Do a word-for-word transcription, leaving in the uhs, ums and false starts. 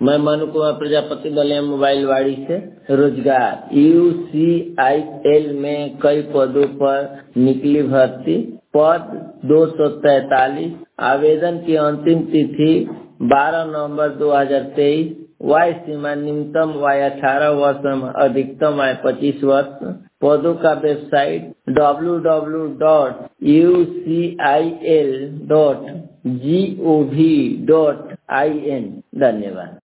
मैं मनु कुमार प्रजापति बलिया मोबाइल वाड़ी से। रोजगार यू सी आई एल में कई पदों पर निकली भर्ती। पद दो सौ तैतालीस। आवेदन की अंतिम तिथि बारह नवंबर दो हजार तेईस। वायु सीमा न्यूनतम वायु अठारह वर्ष, अधिकतम आय पच्चीस वर्ष। पदों का website W W W dot U C I L dot G O V dot I N. धन्यवाद।